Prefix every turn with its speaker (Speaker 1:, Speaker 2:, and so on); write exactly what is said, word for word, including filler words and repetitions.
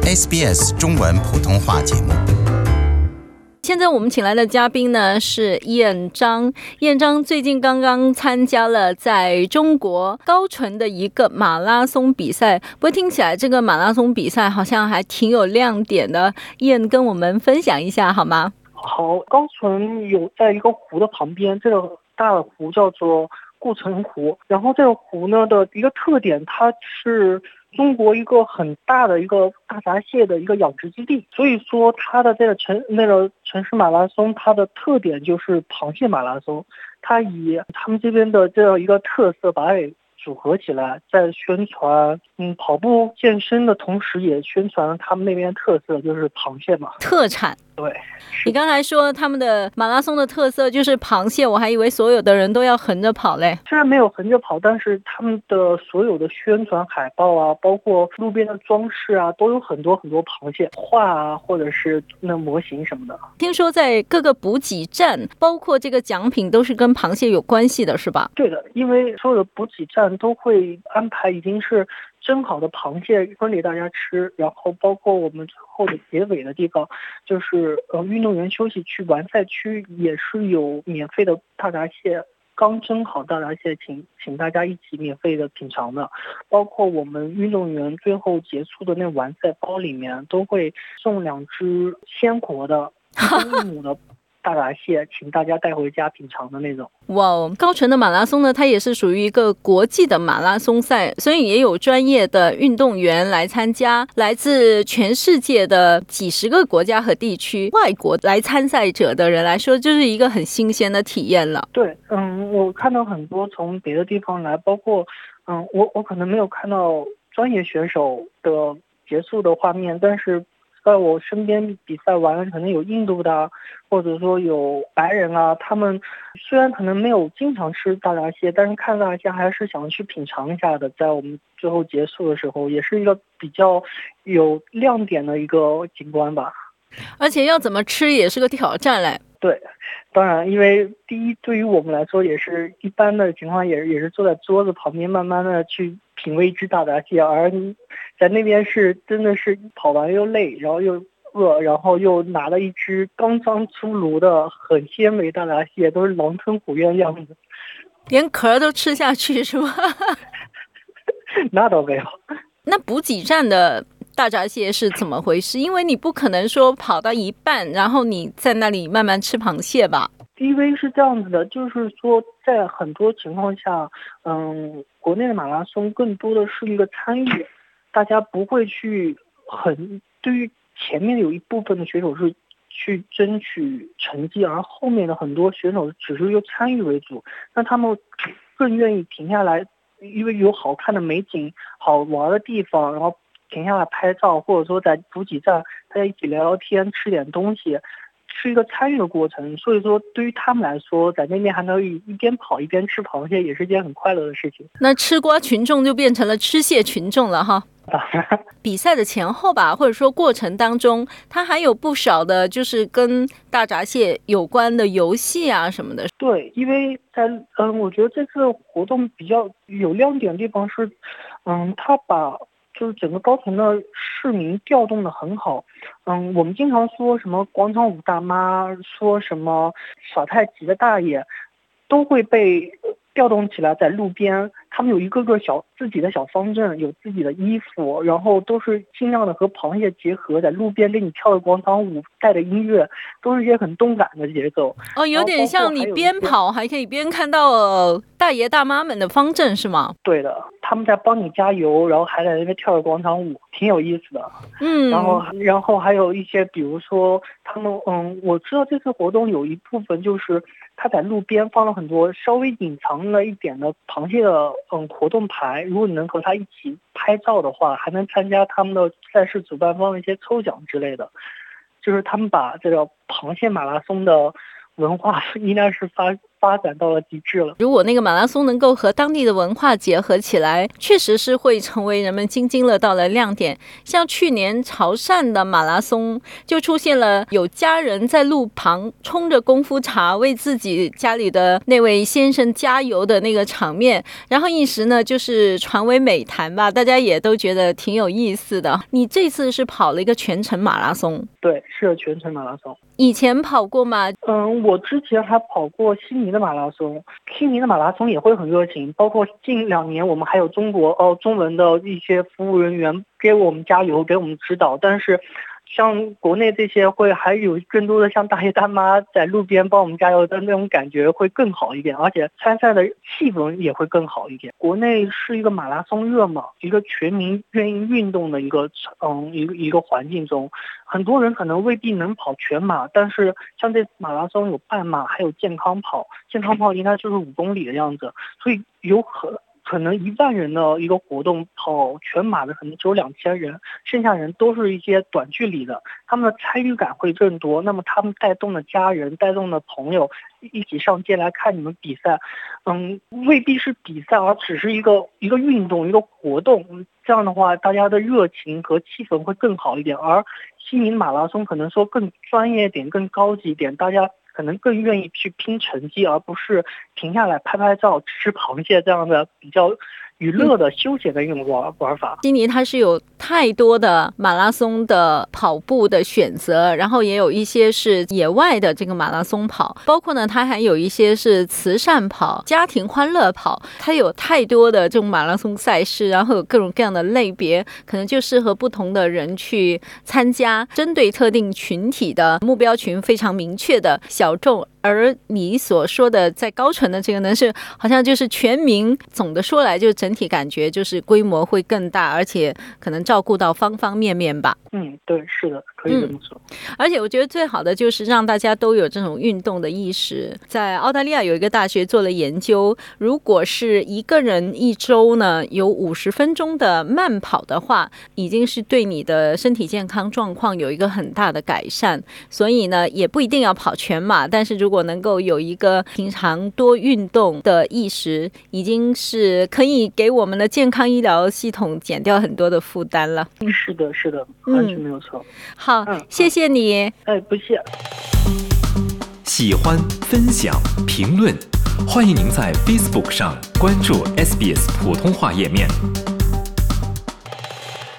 Speaker 1: S B S 中文普通话节目。
Speaker 2: 现在我们请来的嘉宾呢是燕章，燕章最近刚刚参加了在中国高淳的一个马拉松比赛，不过听起来这个马拉松比赛好像还挺有亮点的，燕跟我们分享一下好吗？
Speaker 3: 好，高淳有在一个湖的旁边，这个大的湖叫做顾城湖，然后这个湖呢的一个特点，它是中国一个很大的一个大闸蟹的一个养殖基地，所以说它的这个城那个城市马拉松，它的特点就是螃蟹马拉松，它以他们这边的这样一个特色把它给组合起来，在宣传嗯跑步健身的同时，也宣传他们那边特色就是螃蟹嘛，
Speaker 2: 特产。
Speaker 3: 对，
Speaker 2: 你刚才说他们的马拉松的特色就是螃蟹，我还以为所有的人都要横着跑嘞。
Speaker 3: 虽然没有横着跑，但是他们的所有的宣传海报啊，包括路边的装饰啊，都有很多很多螃蟹画啊，或者是那模型什么的。
Speaker 2: 听说在各个补给站，包括这个奖品都是跟螃蟹有关系的，是吧？
Speaker 3: 对的，因为所有的补给站都会安排已经是蒸好的螃蟹分给大家吃，然后包括我们最后的结尾的地方，就是呃运动员休息区完赛区也是有免费的大闸蟹，刚蒸好大闸蟹，请请大家一起免费的品尝的，包括我们运动员最后结束的那完赛包里面都会送两只鲜活的一公一母的大闸蟹，请大家带回家品尝的那种。
Speaker 2: 哇哦，高淳的马拉松呢，它也是属于一个国际的马拉松赛，所以也有专业的运动员来参加，来自全世界的几十个国家和地区，外国来参赛者的人来说，就是一个很新鲜的体验了。
Speaker 3: 对，嗯，我看到很多从别的地方来，包括，嗯，我我可能没有看到专业选手的结束的画面，但是在我身边比赛完，可能有印度的，或者说有白人啊，他们虽然可能没有经常吃大闸蟹，但是看大闸蟹还是想去品尝一下的。在我们最后结束的时候，也是一个比较有亮点的一个景观吧。
Speaker 2: 而且要怎么吃也是个挑战嘞。
Speaker 3: 对，当然，因为第一，对于我们来说，也是一般的情况，也是也是坐在桌子旁边，慢慢的去品味一只大闸蟹，而在那边是真的是跑完又累，然后又饿，然后又拿了一只刚刚出炉的很鲜美大闸蟹，都是狼吞虎咽的样子，
Speaker 2: 连壳都吃下去是吗？
Speaker 3: 那倒没有。
Speaker 2: 那补给站的大闸蟹是怎么回事？因为你不可能说跑到一半，然后你在那里慢慢吃螃蟹吧？
Speaker 3: 因为是这样子的，就是说在很多情况下，嗯，国内的马拉松更多的是一个参与，大家不会去很对于前面有一部分的选手是去争取成绩，而后面的很多选手只是由参与为主，那他们更愿意停下来，因为有好看的美景、好玩的地方，然后停下来拍照，或者说在补给站大家一起聊聊天，吃点东西，是一个参与的过程。所以说对于他们来说，在那边还能一边跑一边吃螃蟹，也是一件很快乐的事情。
Speaker 2: 那吃瓜群众就变成了吃蟹群众了哈。比赛的前后吧，或者说过程当中，它还有不少的就是跟大闸蟹有关的游戏啊什么的。
Speaker 3: 对，因为在嗯，我觉得这次活动比较有亮点的地方是，嗯，他把就是整个高淳的市民调动的很好。嗯，我们经常说什么广场舞大妈，说什么耍太极的大爷，都会被调动起来在路边，他们有一个个小自己的小方阵，有自己的衣服，然后都是尽量的和螃蟹结合，在路边给你跳的广场舞，带的音乐，都是一些很动感的节奏。
Speaker 2: 哦，有点像你边跑还可以边看到、呃、大爷大妈们的方阵是吗？
Speaker 3: 对的，他们在帮你加油，然后还在那边跳着广场舞，挺有意思的。
Speaker 2: 嗯，
Speaker 3: 然后然后还有一些，比如说他们，嗯，我知道这次活动有一部分就是他在路边放了很多稍微隐藏了一点的螃蟹的嗯活动牌，如果你能和他一起拍照的话，还能参加他们的赛事主办方的一些抽奖之类的。就是他们把这个螃蟹马拉松的文化应该是发发展到了极致了。
Speaker 2: 如果那个马拉松能够和当地的文化结合起来，确实是会成为人们津津乐道的亮点。像去年潮汕的马拉松就出现了有家人在路旁冲着功夫茶为自己家里的那位先生加油的那个场面，然后一时呢就是传为美谈吧，大家也都觉得挺有意思的。你这次是跑了一个全程马拉松？
Speaker 3: 对，是全程马拉松。
Speaker 2: 以前跑过吗？
Speaker 3: 嗯，我之前还跑过悉尼的马拉松，悉尼的马拉松也会很热情，包括近两年我们还有中国哦中文的一些服务人员给我们加油，给我们指导，但是像国内这些会还有更多的像大爷大妈在路边帮我们加油的那种感觉会更好一点，而且参赛的气氛也会更好一点。国内是一个马拉松热嘛，一个全民愿意运动的一个嗯一个一个环境中，很多人可能未必能跑全马，但是像这马拉松有半马，还有健康跑，健康跑应该就是五公里的样子，所以有很可能一万人的一个活动，跑全马的可能只有两千人，剩下人都是一些短距离的，他们的参与感会更多。那么他们带动的家人、带动的朋友一起上街来看你们比赛，嗯，未必是比赛，而只是一个一个运动、一个活动。这样的话，大家的热情和气氛会更好一点。而悉尼马拉松可能说更专业一点、更高级一点，大家可能更愿意去拼成绩，而不是停下来拍拍照、吃螃蟹这样的比较娱乐的休闲的一种玩玩法。
Speaker 2: 悉尼它是有太多的马拉松的跑步的选择，然后也有一些是野外的这个马拉松跑，包括呢它还有一些是慈善跑、家庭欢乐跑，它有太多的这种马拉松赛事，然后有各种各样的类别，可能就适合不同的人去参加，针对特定群体的目标群非常明确的小众。而你所说的在高淳的这个呢，是好像就是全民，总的说来就整体感觉就是规模会更大，而且可能照顾到方方面面吧。
Speaker 3: 嗯，对，是的，可以这么说。
Speaker 2: 嗯、而且我觉得最好的就是让大家都有这种运动的意识。在澳大利亚有一个大学做了研究，如果是一个人一周呢有五十分钟的慢跑的话，已经是对你的身体健康状况有一个很大的改善。所以呢，也不一定要跑全马，但是如果能够有一个平常多运动的意识，已经是可以给我们的健康医疗系统减掉很多的负担了。
Speaker 3: 是的，是的，完全没有错。
Speaker 2: 嗯、好、嗯，谢谢你。
Speaker 3: 哎，不谢。
Speaker 4: 喜欢、分享、评论，欢迎您在 Facebook 上关注 S B S 普通话页面。